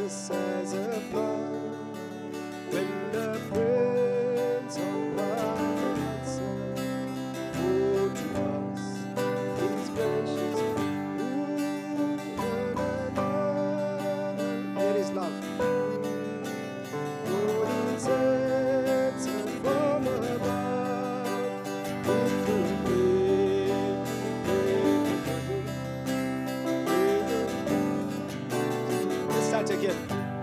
This as a flood, when the Prince of Light oh, to us His precious. Here is love. Oh, His answer from above. Let's start again.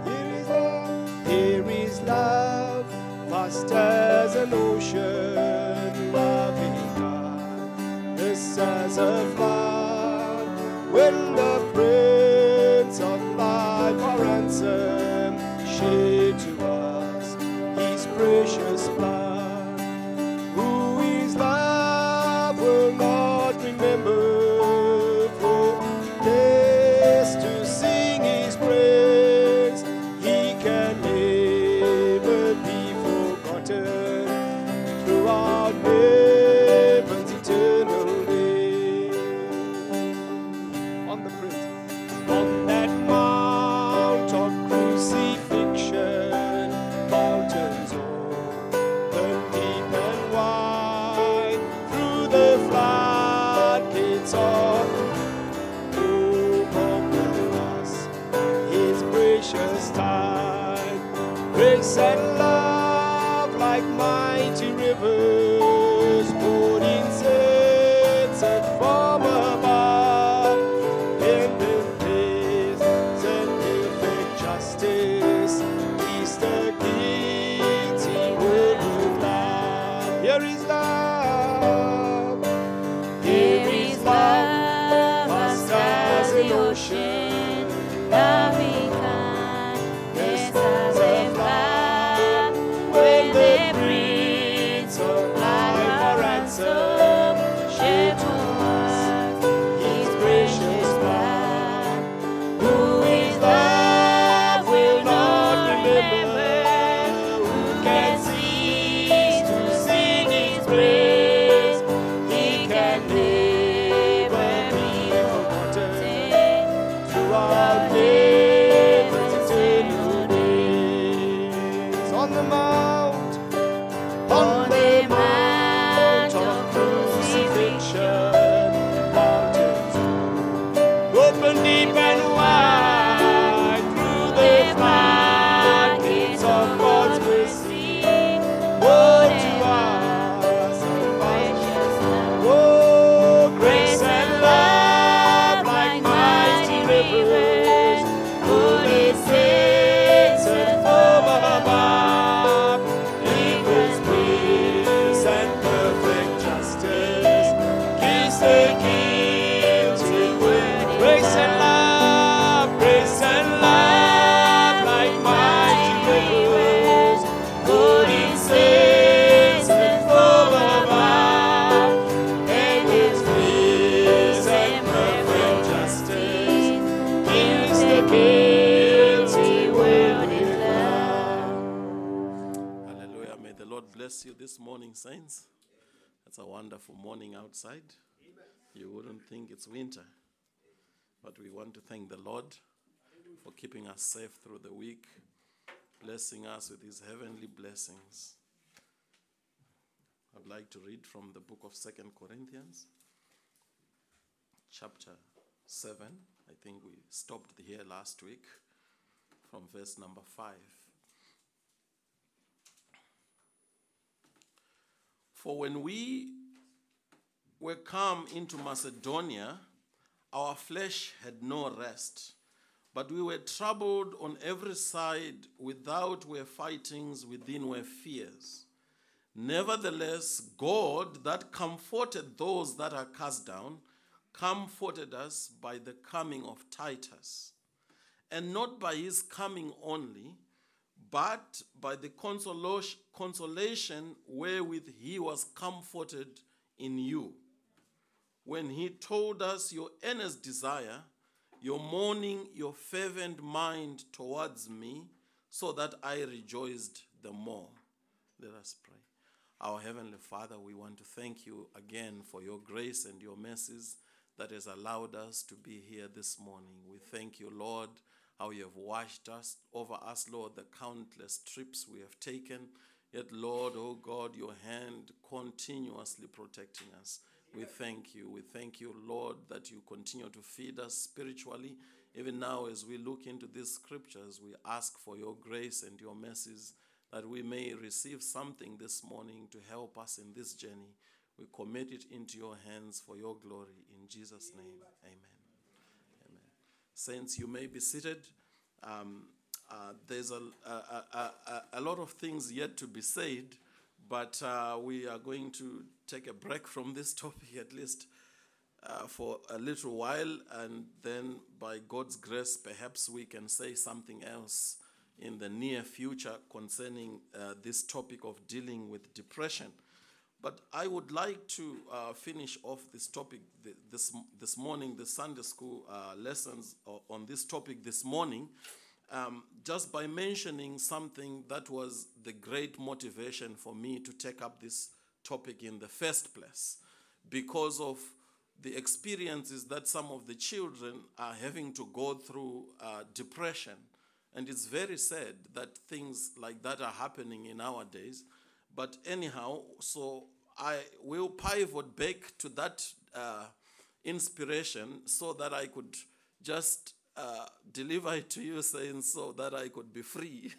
Here is love, vast as an ocean, loving God. This as a flood, when the Prince of Life for ransom shed to us His precious blood. Who is love will not remember, for this to sing His praise. He can never be forgotten throughout heaven's eternal day. On the Prince, on that mount of crucifixion, mountains open deep and wide, through the floodgates of open us His precious tide. Grace and love like mighty rivers poured incessant from above, in the days and perfect justice, He's the guilty world with love. Here is love. Here is love, vast as an ocean, loving kindness as a flood, when the Prince Prince of Life like for a ransom shed to us His precious blood. Who is love will not remember, who can cease to sing His praise. He can never be forgotten throughout heaven's eternal days. On the mount, on the mount of crucifixion, mountains open deep and wide, through the floodgates of God's mercy. Woe to us, precious love. oh, grace and love like mighty rivers, good incessant from above, equals peace and perfect justice, gives the guilty word. Grace and love like mighty rivers, good incessant from above, and His peace and perfect justice gives the guilty world with love. Hallelujah. May the Lord bless you this morning, saints. It's a wonderful morning outside. You wouldn't think it's winter. But we want to thank the Lord for keeping us safe through the week, blessing us with His heavenly blessings. I'd like to read from the book of 2 Corinthians, chapter 7. I think we stopped here last week from verse number 5. For when we were come into Macedonia, our flesh had no rest, but we were troubled on every side. Without were fightings, within were fears. Nevertheless, God that comforted those that are cast down, comforted us by the coming of Titus, and not by his coming only, but by the consolation wherewith he was comforted in you, when he told us your earnest desire, your mourning, your fervent mind towards me, so that I rejoiced the more. Let us pray. Our Heavenly Father, we want to thank you again for your grace and your mercies that has allowed us to be here this morning. We thank you, Lord, how you have washed us over us, Lord, the countless trips we have taken. Yet, Lord, oh God, your hand continuously protecting us. We thank you. We thank you, Lord, that you continue to feed us spiritually. Even now, as we look into these scriptures, we ask for your grace and your mercies, that we may receive something this morning to help us in this journey. We commit it into your hands for your glory. In Jesus' name, amen. Amen. Saints, you may be seated. There's a lot of things yet to be said, but we are going to take a break from this topic at least for a little while, and then by God's grace, perhaps we can say something else in the near future concerning this topic of dealing with depression. But I would like to finish off this topic this morning, the Sunday school lessons on this topic this morning, just by mentioning something that was the great motivation for me to take up this topic in the first place, because of the experiences that some of the children are having to go through depression. And it's very sad that things like that are happening in our days. But anyhow, so I will pivot back to that inspiration so that I could just deliver it to you, saying so that I could be free.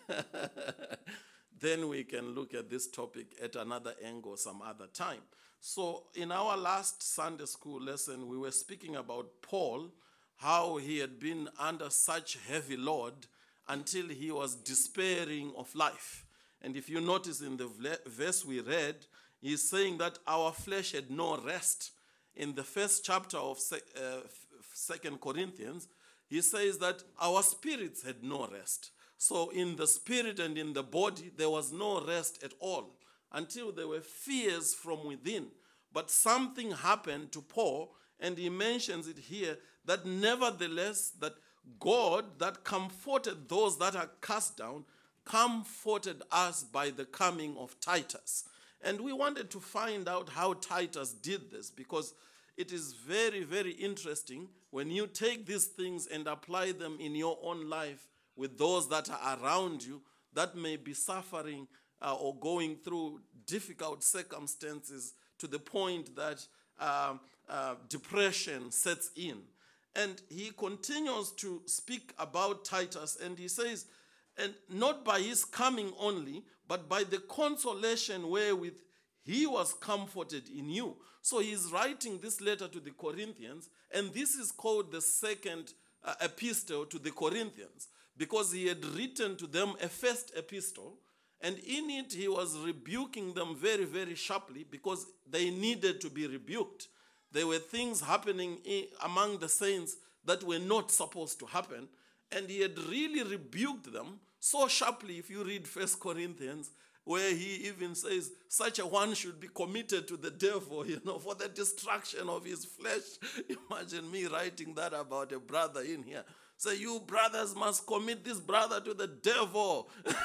Then we can look at this topic at another angle some other time. So in our last Sunday school lesson, we were speaking about Paul, how he had been under such heavy load until he was despairing of life. And if you notice in the verse we read, he's saying that our flesh had no rest. In the first chapter of 2 Corinthians, he says that our spirits had no rest. So in the spirit and in the body, there was no rest at all until there were fears from within. But something happened to Paul, and he mentions it here, that nevertheless, that God that comforted those that are cast down, comforted us by the coming of Titus. And we wanted to find out how Titus did this, because it is very, very interesting when you take these things and apply them in your own life with those that are around you that may be suffering or going through difficult circumstances to the point that depression sets in. And he continues to speak about Titus, and he says, and not by his coming only, but by the consolation wherewith he was comforted in you. So he's writing this letter to the Corinthians, and this is called the second epistle to the Corinthians, because he had written to them a first epistle, and in it he was rebuking them very, very sharply, because they needed to be rebuked. There were things happening among the saints that were not supposed to happen, and he had really rebuked them so sharply. If you read 1 Corinthians, where he even says such a one should be committed to the devil, for the destruction of his flesh. Imagine me writing that about a brother in here. Say, you brothers must commit this brother to the devil.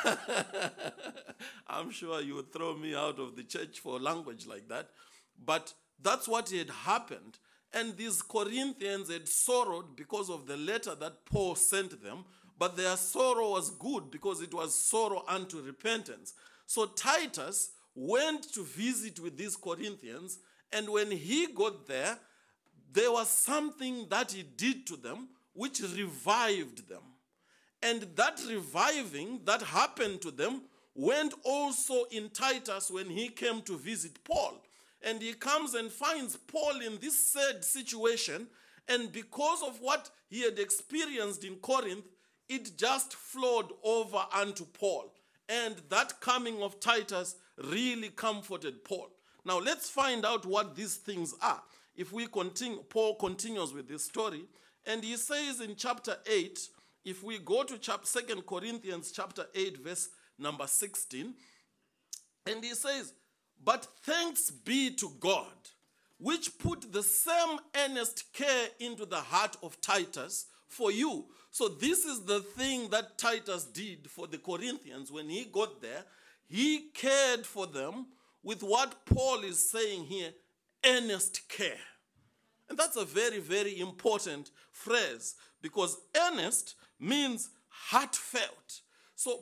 I'm sure you would throw me out of the church for language like that. But that's what had happened. And these Corinthians had sorrowed because of the letter that Paul sent them. But their sorrow was good, because it was sorrow unto repentance. So Titus went to visit with these Corinthians. And when he got there, there was something that he did to them which revived them. And that reviving that happened to them went also in Titus when he came to visit Paul. And he comes and finds Paul in this sad situation. And because of what he had experienced in Corinth, it just flowed over unto Paul. And that coming of Titus really comforted Paul. Now let's find out what these things are. If we continue, Paul continues with this story. And he says in chapter 8, if we go to 2 Corinthians chapter 8, verse number 16, and he says, but thanks be to God, which put the same earnest care into the heart of Titus for you. So this is the thing that Titus did for the Corinthians. When he got there, he cared for them with what Paul is saying here, earnest care. And that's a very, very important phrase, because earnest means heartfelt. So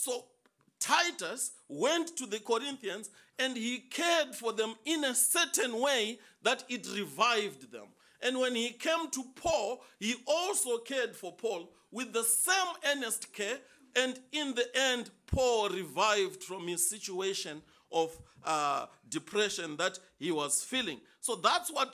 Titus went to the Corinthians and he cared for them in a certain way that it revived them. And when he came to Paul, he also cared for Paul with the same earnest care. And in the end, Paul revived from his situation of depression that he was feeling. So that's what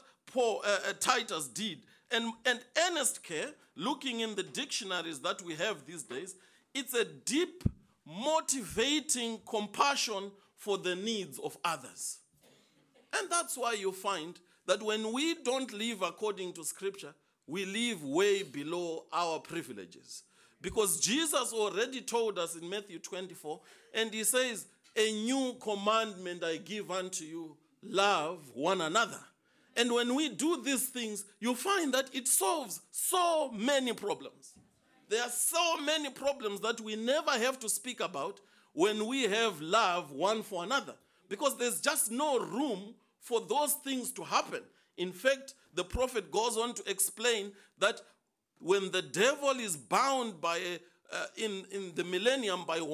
Titus did. And earnest care, looking in the dictionaries that we have these days, it's a deep, motivating compassion for the needs of others. And that's why you find that when we don't live according to Scripture, we live way below our privileges. Because Jesus already told us in Matthew 24, and he says, a new commandment I give unto you, love one another. And when we do these things, you find that it solves so many problems. There are so many problems that we never have to speak about when we have love one for another. Because there's just no room for those things to happen. In fact, the prophet goes on to explain that when the devil is bound by in the millennium by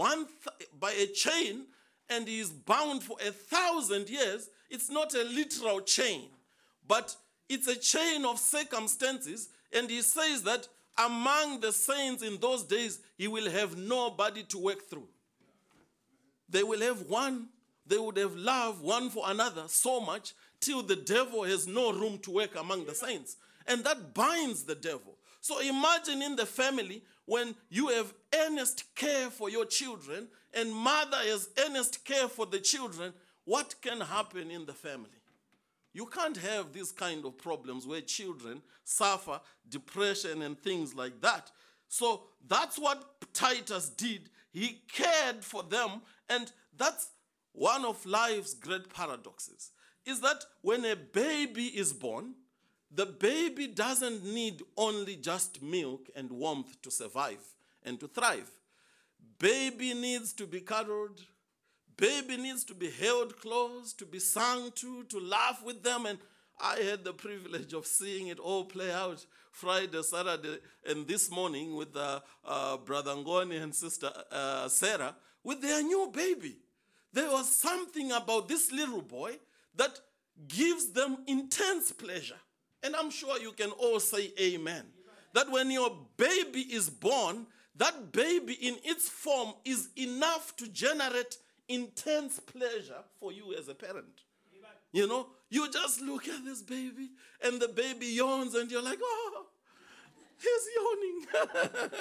a chain, and he is bound for 1,000 years, it's not a literal chain, but it's a chain of circumstances. And he says that among the saints in those days, he will have nobody to work through. They will have they would have love one for another so much till the devil has no room to work among the saints. And that binds the devil. So imagine in the family when you have earnest care for your children and mother has earnest care for the children, what can happen in the family? You can't have these kind of problems where children suffer depression and things like that. So that's what Titus did. He cared for them, and that's one of life's great paradoxes, is that when a baby is born, the baby doesn't need only just milk and warmth to survive and to thrive. Baby needs to be cuddled. Baby needs to be held close, to be sung to laugh with them. And I had the privilege of seeing it all play out Friday, Saturday, and this morning with Brother Ngoni and Sister Sarah with their new baby. There was something about this little boy that gives them intense pleasure. And I'm sure you can all say amen. That when your baby is born, that baby in its form is enough to generate intense pleasure for you as a parent. You know, you just look at this baby and the baby yawns and you're like, oh, he's yawning.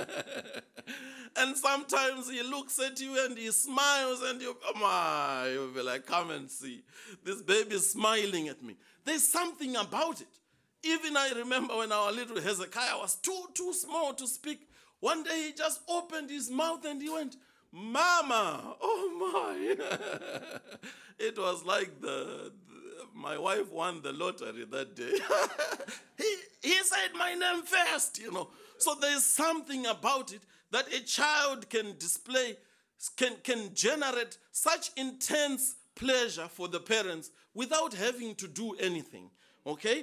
And sometimes he looks at you and he smiles and you'll be like, come and see. This baby is smiling at me. There's something about it. Even I remember when our little Hezekiah was too small to speak. One day he just opened his mouth and he went, Mama, oh my. It was like my wife won the lottery that day. he said my name first, you know. So there's something about it that a child can display, can generate such intense pleasure for the parents without having to do anything, okay?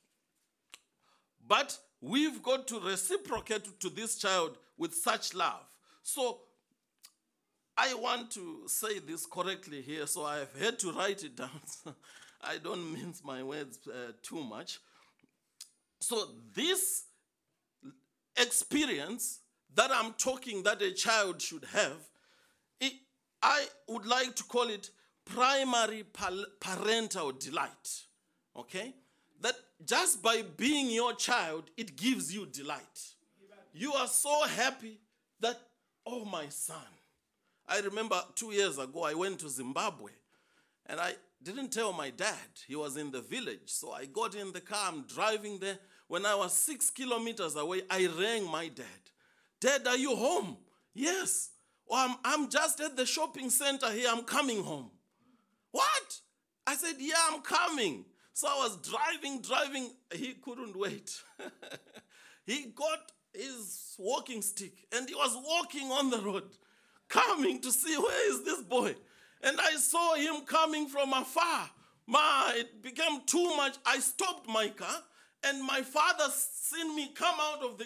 But we've got to reciprocate to this child with such love. So I want to say this correctly here, so I've had to write it down. I don't mince my words too much. So this experience that I'm talking that a child should have, I would like to call it primary parental delight, okay? That just by being your child, it gives you delight. You are so happy that, oh, my son. I remember 2 years ago, I went to Zimbabwe, and I didn't tell my dad. He was in the village, so I got in the car, I'm driving there. When I was 6 kilometers away, I rang my dad. Dad, are you home? Yes. Oh, I'm just at the shopping center here, I'm coming home. What? I said, yeah, I'm coming. So I was driving. He couldn't wait. He got his walking stick and he was walking on the road, coming to see where is this boy. And I saw him coming from afar. It became too much. I stopped my car and my father seen me come out of the car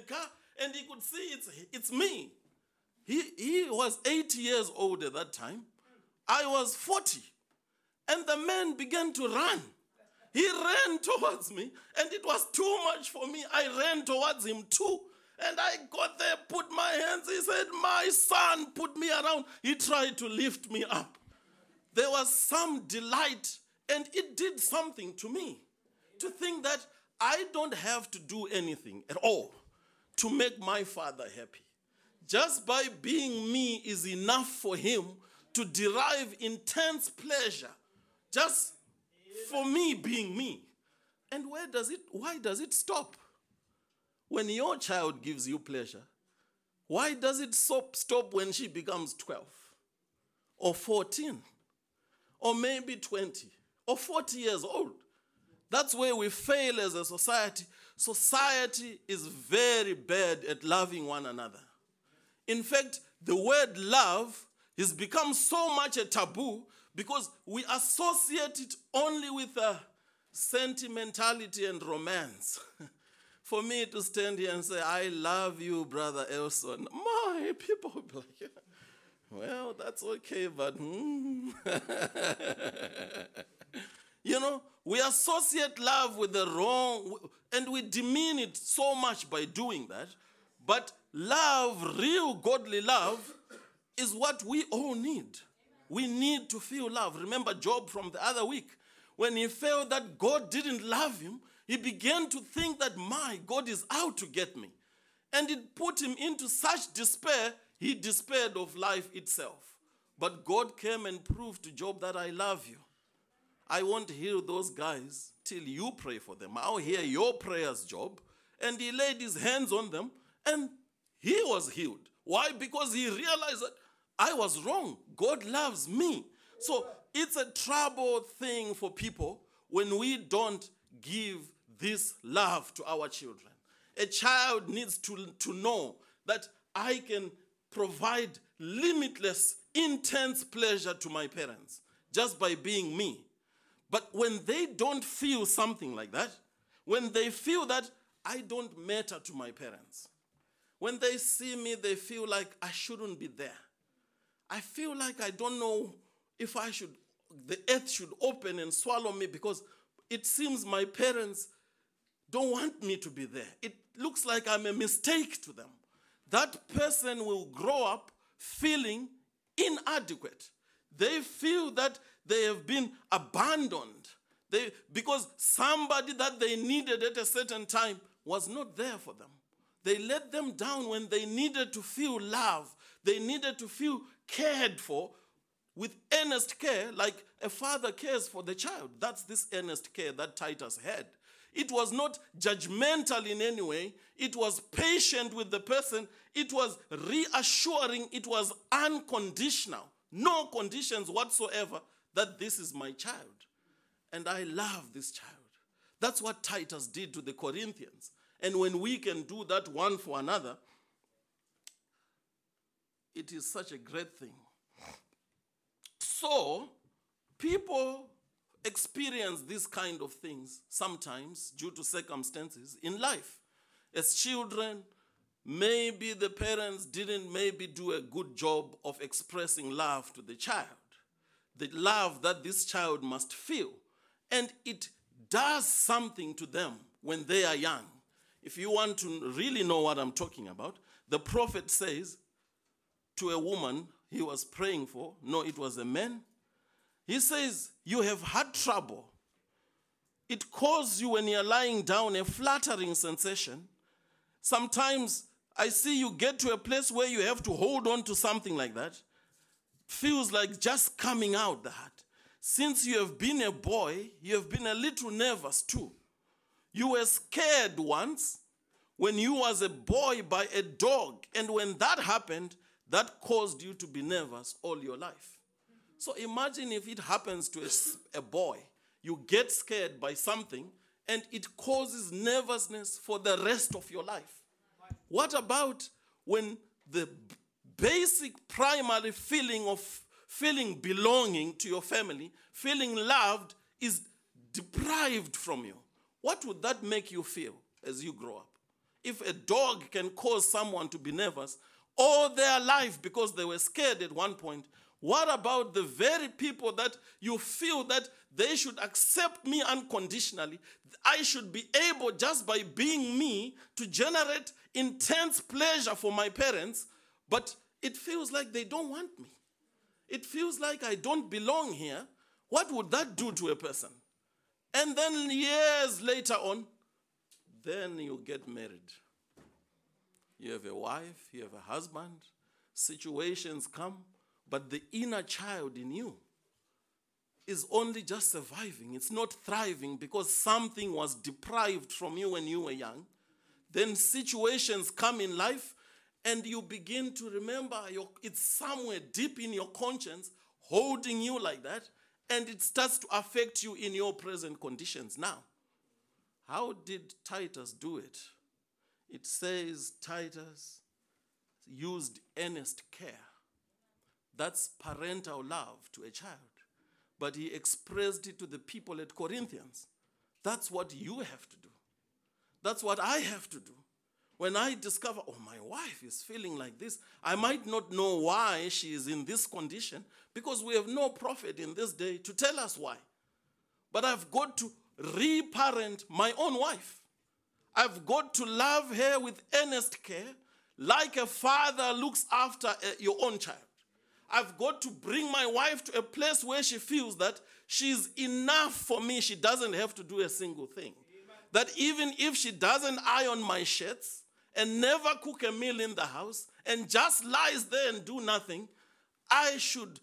and he could see it's me. He was 80 years old at that time. I was 40. And the man began to run. He ran towards me, and it was too much for me. I ran towards him too. And I got there, put my hands. He said, my son, put me around. He tried to lift me up. There was some delight, and it did something to me to think that I don't have to do anything at all to make my father happy. Just by being me is enough for him to derive intense pleasure just for me being me. And why does it stop? When your child gives you pleasure, why does it stop when she becomes 12 or 14 or maybe 20 or 40 years old? That's where we fail as a society. Society is very bad at loving one another. In fact, the word love has become so much a taboo because we associate it only with sentimentality and romance. For me to stand here and say, I love you, Brother Elson, my people will be like, well, that's okay, but You know, we associate love with the wrong, and we demean it so much by doing that. But love, real godly love, is what we all need. We need to feel love. Remember Job from the other week. When he felt that God didn't love him, he began to think that, my God is out to get me. And it put him into such despair, he despaired of life itself. But God came and proved to Job that I love you. I won't heal those guys till you pray for them. I'll hear your prayers, Job. And he laid his hands on them, and he was healed. Why? Because he realized that I was wrong. God loves me. So it's a trouble thing for people when we don't give this love to our children. A child needs to know that I can provide limitless, intense pleasure to my parents just by being me. But when they don't feel something like that, when they feel that I don't matter to my parents, when they see me, they feel like I shouldn't be there. I feel like I don't know if the earth should open and swallow me because it seems my parents don't want me to be there. It looks like I'm a mistake to them. That person will grow up feeling inadequate. They feel that they have been abandoned because somebody that they needed at a certain time was not there for them. They let them down when they needed to feel love. They needed to feel cared for with earnest care, like a father cares for the child. That's this earnest care that Titus had. It was not judgmental in any way. It was patient with the person. It was reassuring. It was unconditional. No conditions whatsoever that this is my child. And I love this child. That's what Titus did to the Corinthians. And when we can do that one for another, it is such a great thing. So, people experience these kind of things sometimes due to circumstances in life. As children, maybe the parents didn't do a good job of expressing love to the child. The love that this child must feel. And it does something to them when they are young. If you want to really know what I'm talking about, the prophet says to a woman he was praying for, no, it was a man. He says, you have had trouble. It causes you when you're lying down a flattering sensation. Sometimes I see you get to a place where you have to hold on to something like that. Feels like just coming out the heart. Since you have been a boy, you have been a little nervous too. You were scared once when you was a boy by a dog. And when that happened, that caused you to be nervous all your life. So imagine if it happens to a boy. You get scared by something and it causes nervousness for the rest of your life. What about when the basic primary feeling of feeling belonging to your family, feeling loved, is deprived from you? What would that make you feel as you grow up? If a dog can cause someone to be nervous all their life because they were scared at one point, what about the very people that you feel that they should accept me unconditionally? I should be able, just by being me, to generate intense pleasure for my parents, but it feels like they don't want me. It feels like I don't belong here. What would that do to a person? And then years later on, then you get married. You have a wife, you have a husband, situations come, but the inner child in you is only just surviving. It's not thriving because something was deprived from you when you were young. Then situations come in life and you begin to remember it's somewhere deep in your conscience holding you like that, and it starts to affect you in your present conditions now. How did Titus do it? It says Titus used earnest care. That's parental love to a child. But he expressed it to the people at Corinthians. That's what you have to do. That's what I have to do. When I discover, oh, my wife is feeling like this, I might not know why she is in this condition because we have no prophet in this day to tell us why. But I've got to reparent my own wife. I've got to love her with earnest care like a father looks after your own child. I've got to bring my wife to a place where she feels that she's enough for me. She doesn't have to do a single thing. That even if she doesn't iron my shirts and never cook a meal in the house and just lies there and do nothing, I should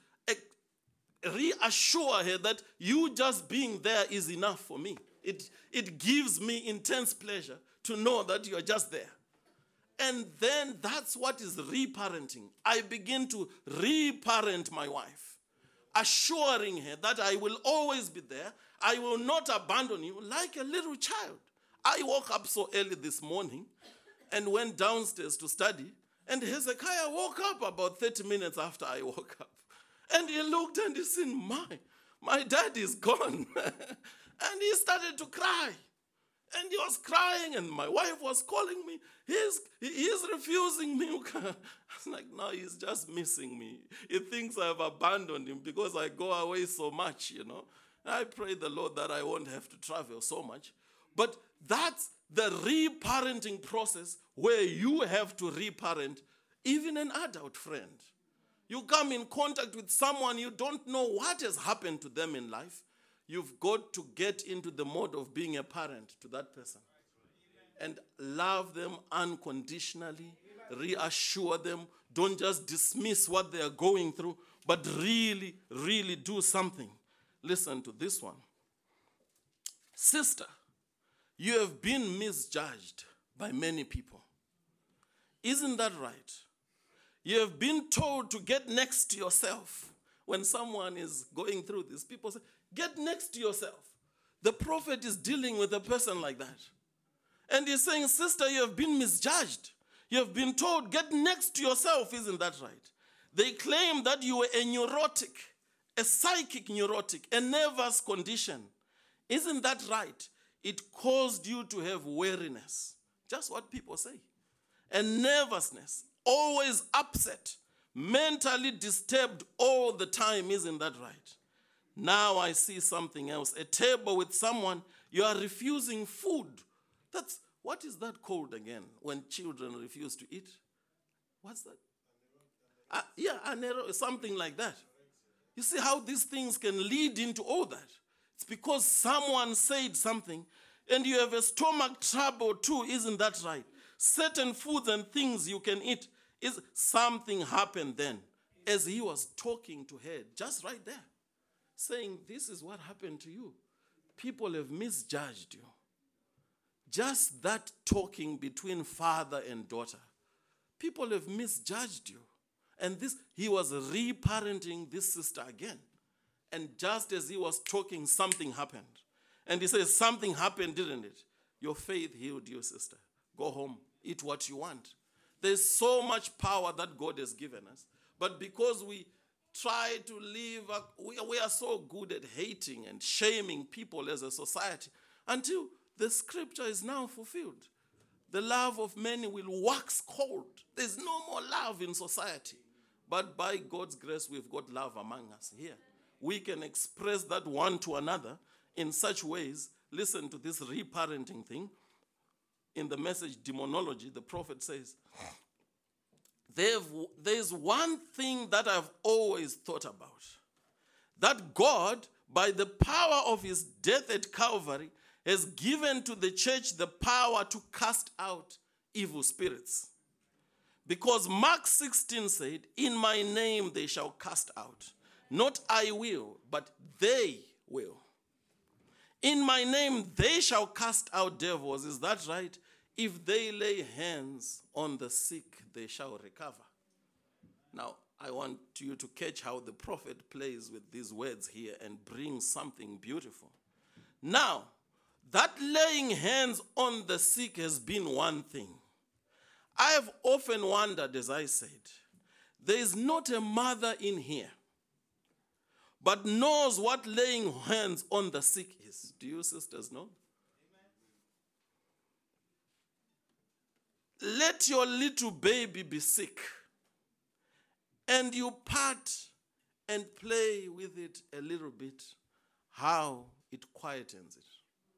reassure her that you just being there is enough for me. It gives me intense pleasure to know that you are just there. And then that's what is reparenting. I begin to reparent my wife, assuring her that I will always be there. I will not abandon you like a little child. I woke up so early this morning and went downstairs to study, and Hezekiah woke up about 30 minutes after I woke up. And he looked and he said, my dad is gone. And he started to cry. And he was crying, and my wife was calling me. He's refusing me. I was like, no, he's just missing me. He thinks I've abandoned him because I go away so much, I pray the Lord that I won't have to travel so much. But that's the reparenting process where you have to reparent even an adult friend. You come in contact with someone, you don't know what has happened to them in life. You've got to get into the mode of being a parent to that person and love them unconditionally, reassure them. Don't just dismiss what they are going through, but really, really do something. Listen to this one. Sister, you have been misjudged by many people. Isn't that right? You have been told to get next to yourself. When someone is going through this, people say, get next to yourself. The prophet is dealing with a person like that. And he's saying, sister, you have been misjudged. You have been told, get next to yourself. Isn't that right? They claim that you were a neurotic, a psychic neurotic, a nervous condition. Isn't that right? It caused you to have weariness. Just what people say. And nervousness, always upset, mentally disturbed all the time. Isn't that right? Now I see something else. A table with someone, you are refusing food. What is that called again when children refuse to eat? What's that? Something like that. You see how these things can lead into all that. It's because someone said something and you have a stomach trouble too. Isn't that right? Certain foods and things you can eat. Something happened then as he was talking to her, just right there, saying, this is what happened to you. People have misjudged you. Just that talking between father and daughter. People have misjudged you. And he was reparenting this sister again. And just as he was talking, something happened. And he says, something happened, didn't it? Your faith healed you, sister. Go home, eat what you want. There's so much power that God has given us. But because we try to live, we are so good at hating and shaming people as a society until the scripture is now fulfilled. the love of many will wax cold. There's no more love in society. But by God's grace, we've got love among us here. We can express that one to another in such ways. Listen to this reparenting thing. In the message Demonology, the prophet says, there's one thing that I've always thought about. That God, by the power of his death at Calvary, has given to the church the power to cast out evil spirits. Because Mark 16 said, in my name they shall cast out. Not I will, but they will. In my name they shall cast out devils. Is that right? If they lay hands on the sick, they shall recover. Now, I want you to catch how the prophet plays with these words here and brings something beautiful. Now, that laying hands on the sick has been one thing. I have often wondered, as I said, there is not a mother in here but knows what laying hands on the sick is. Do you sisters know? Amen. Let your little baby be sick, and you pat and play with it a little bit, how it quietens it.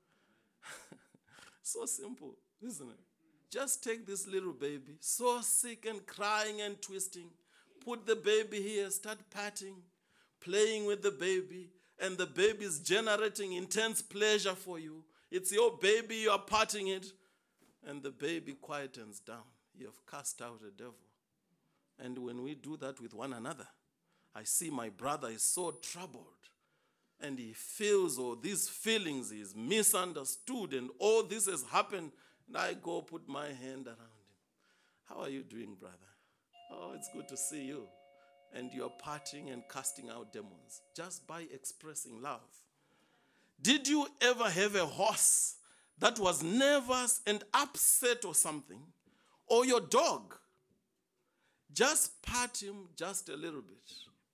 So simple, isn't it? Just take this little baby, so sick and crying and twisting. Put the baby here, start patting, playing with the baby, and the baby is generating intense pleasure for you. It's your baby, you are patting it, and the baby quietens down. You have cast out a devil. And when we do that with one another, I see my brother is so troubled, and he feels all these feelings, he is misunderstood, and all this has happened, and I go put my hand around him. How are you doing, brother? Oh, it's good to see you. And you're partying and casting out demons just by expressing love. Did you ever have a horse that was nervous and upset or something? Or your dog? Just pat him just a little bit.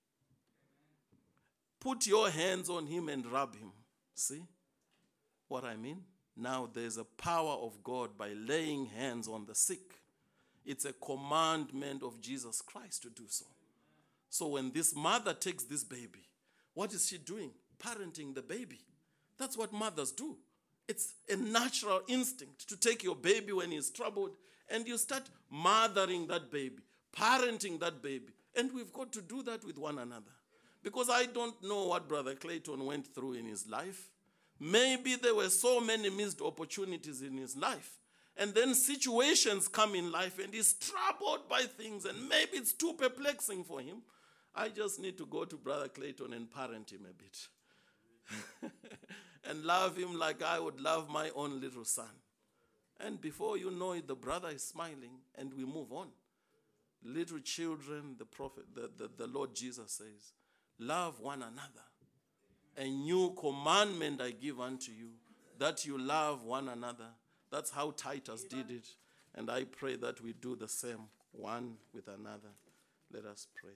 Put your hands on him and rub him. See what I mean? Now there's a power of God by laying hands on the sick. It's a commandment of Jesus Christ to do so. So when this mother takes this baby, what is she doing? Parenting the baby. That's what mothers do. It's a natural instinct to take your baby when he's troubled and you start mothering that baby, parenting that baby. And we've got to do that with one another. Because I don't know what Brother Clayton went through in his life. Maybe there were so many missed opportunities in his life. And then situations come in life and he's troubled by things and maybe it's too perplexing for him. I just need to go to Brother Clayton and parent him a bit. And love him like I would love my own little son. And before you know it, the brother is smiling and we move on. Little children, the prophet, the Lord Jesus says, love one another. A new commandment I give unto you, that you love one another. That's how Titus did it. And I pray that we do the same one with another. Let us pray.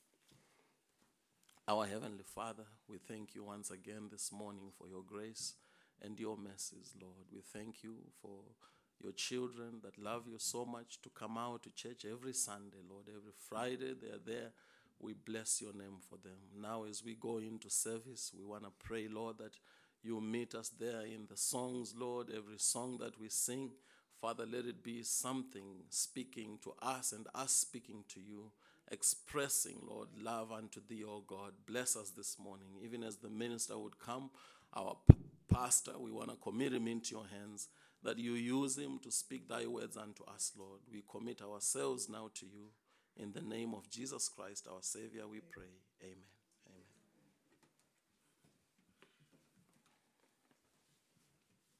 Our Heavenly Father, we thank you once again this morning for your grace and your mercies, Lord. We thank you for your children that love you so much to come out to church every Sunday, Lord. Every Friday they are there. We bless your name for them. Now as we go into service, we want to pray, Lord, that you meet us there in the songs, Lord. Every song that we sing, Father, let it be something speaking to us and us speaking to you, expressing, Lord, love unto thee, O God. Bless us this morning. Even as the minister would come, our pastor, we want to commit him into your hands, that you use him to speak thy words unto us, Lord. We commit ourselves now to you. In the name of Jesus Christ, our Savior, we pray. Amen. Amen.